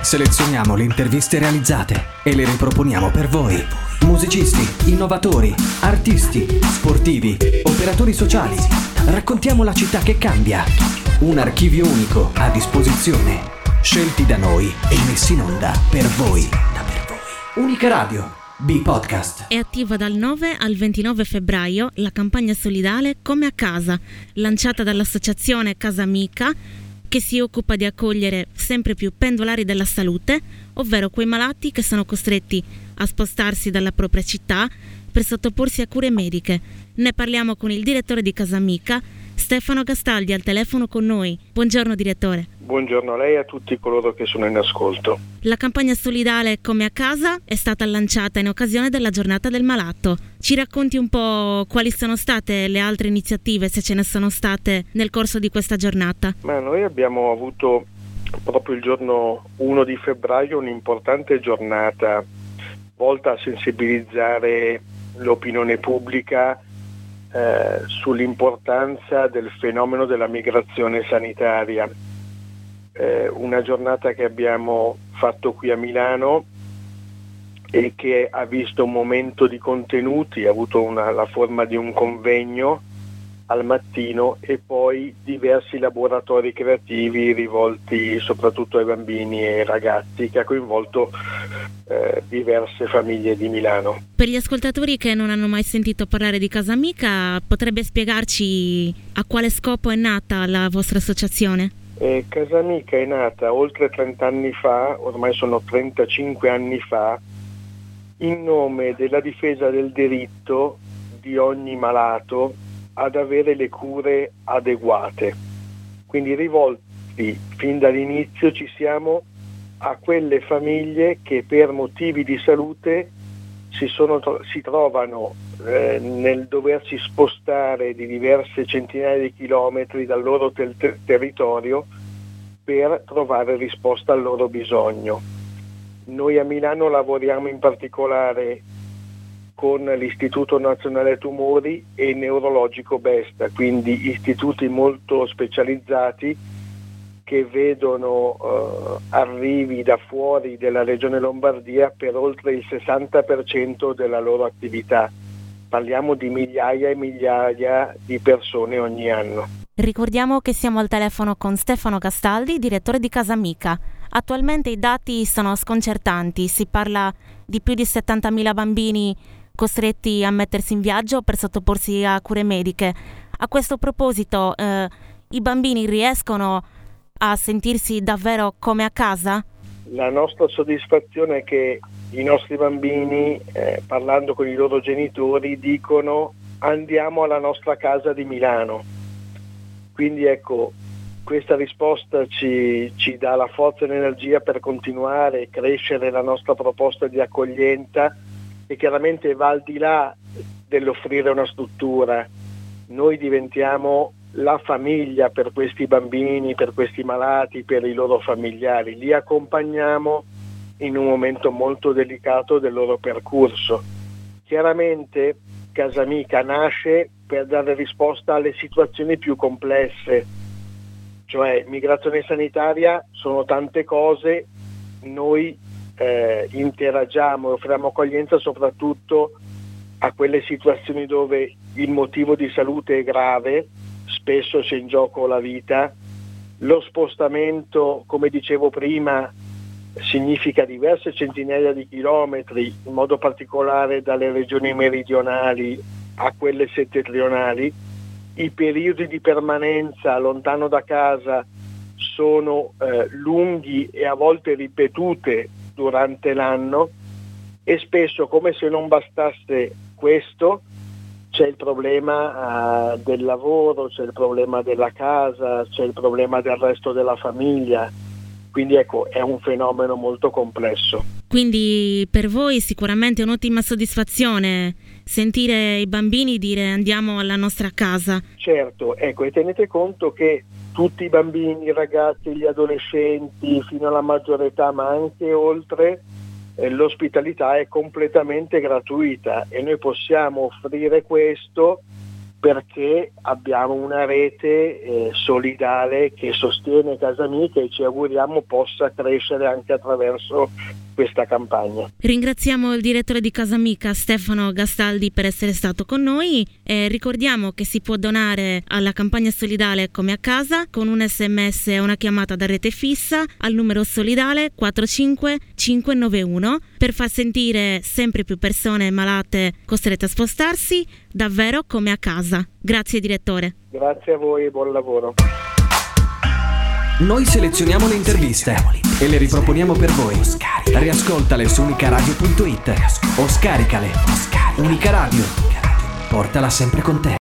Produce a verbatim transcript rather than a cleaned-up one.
Selezioniamo le interviste realizzate e le riproponiamo per voi. Musicisti, innovatori, artisti, sportivi, operatori sociali. Raccontiamo la città che cambia. Un archivio unico a disposizione. Scelti da noi e messi in onda per voi. Unica Radio, B-Podcast. È attiva dal nove al ventinove febbraio la campagna solidale Come a Casa, lanciata dall'associazione Casa Amica, che si occupa di accogliere sempre più pendolari della salute, ovvero quei malati che sono costretti a spostarsi dalla propria città per sottoporsi a cure mediche. Ne parliamo con il direttore di Casa Amica, Stefano Gastaldi, al telefono con noi. Buongiorno direttore. Buongiorno a lei e a tutti coloro che sono in ascolto. La campagna solidale Come a Casa è stata lanciata in occasione della giornata del malato. Ci racconti un po' quali sono state le altre iniziative, se ce ne sono state nel corso di questa giornata? Ma noi abbiamo avuto proprio il giorno primo di febbraio un'importante giornata volta a sensibilizzare l'opinione pubblica eh, sull'importanza del fenomeno della migrazione sanitaria. Eh, una giornata che abbiamo fatto qui a Milano e che ha visto un momento di contenuti, ha avuto una, la forma di un convegno al mattino e poi diversi laboratori creativi rivolti soprattutto ai bambini e ai ragazzi, che ha coinvolto eh, diverse famiglie di Milano. Per gli ascoltatori che non hanno mai sentito parlare di Casa Amica, potrebbe spiegarci a quale scopo è nata la vostra associazione? Eh, Casa Amica è nata oltre trenta anni fa, ormai sono trentacinque anni fa, in nome della difesa del diritto di ogni malato ad avere le cure adeguate. Quindi rivolti fin dall'inizio ci siamo a quelle famiglie che per motivi di salute si, sono, si trovano eh, nel doversi spostare di diverse centinaia di chilometri dal loro ter- ter- territorio per trovare risposta al loro bisogno. Noi a Milano lavoriamo in particolare con l'Istituto Nazionale Tumori e Neurologico Besta, quindi istituti molto specializzati che vedono eh, arrivi da fuori della regione Lombardia per oltre il sessanta per cento della loro attività. Parliamo di migliaia e migliaia di persone ogni anno. Ricordiamo che siamo al telefono con Stefano Gastaldi, direttore di Casa Amica. Attualmente i dati sono sconcertanti, si parla di più di settantamila bambini costretti a mettersi in viaggio per sottoporsi a cure mediche. A questo proposito, eh, i bambini riescono a sentirsi davvero come a casa? La nostra soddisfazione è che i nostri bambini, eh, parlando con i loro genitori, dicono andiamo alla nostra casa di Milano. Quindi ecco, questa risposta ci, ci dà la forza e l'energia per continuare e crescere la nostra proposta di accoglienza, e chiaramente va al di là dell'offrire una struttura. Noi diventiamo la famiglia per questi bambini, per questi malati, per i loro familiari. Li accompagniamo in un momento molto delicato del loro percorso. Chiaramente Casa Amica nasce per dare risposta alle situazioni più complesse, cioè migrazione sanitaria sono tante cose, noi eh, interagiamo e offriamo accoglienza soprattutto a quelle situazioni dove il motivo di salute è grave, spesso c'è in gioco la vita. Lo spostamento, come dicevo prima, significa diverse centinaia di chilometri, in modo particolare dalle regioni meridionali a quelle settentrionali. I periodi di permanenza lontano da casa sono eh, lunghi e a volte ripetute durante l'anno, e spesso, come se non bastasse questo, c'è il problema uh, del lavoro, c'è il problema della casa, c'è il problema del resto della famiglia. Quindi ecco, è un fenomeno molto complesso. Quindi per voi sicuramente è un'ottima soddisfazione sentire i bambini dire andiamo alla nostra casa. Certo, ecco, e tenete conto che tutti i bambini, i ragazzi, gli adolescenti fino alla maggiore età, ma anche oltre, eh, l'ospitalità è completamente gratuita e noi possiamo offrire questo perché abbiamo una rete eh, solidale che sostiene Casamica e ci auguriamo possa crescere anche attraverso questa campagna. Ringraziamo il direttore di Casamica, Stefano Gastaldi, per essere stato con noi e ricordiamo che si può donare alla campagna solidale Come a Casa con un sms e una chiamata da rete fissa al numero solidale quattro cinque cinque nove uno per far sentire sempre più persone malate costrette a spostarsi davvero come a casa. Grazie direttore. Grazie a voi e buon lavoro. Noi selezioniamo le interviste e le riproponiamo per voi. Riascoltale su unicaradio punto it o scaricale. Unica Radio, portala sempre con te.